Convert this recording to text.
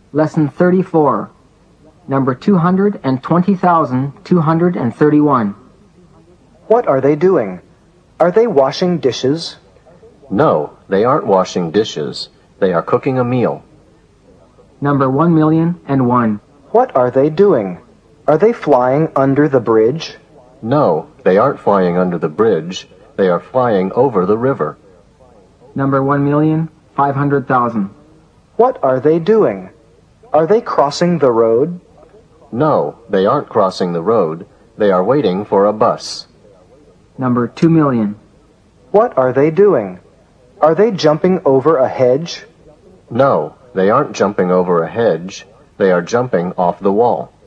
Lesson 34, number 220,231. What are they doing? Are they washing dishes? No, they aren't washing dishes. They are cooking a meal. Number 1,000,001. What are they doing? Are they flying under the bridge? No, they aren't flying under the bridge. They are flying over the river. Number 1,500,000. What are they doing? Are they crossing the road? No, they aren't crossing the road. They are waiting for a bus. Number 2,000,000. What are they doing? Are they jumping over a hedge? No, they aren't jumping over a hedge. They are jumping off the wall.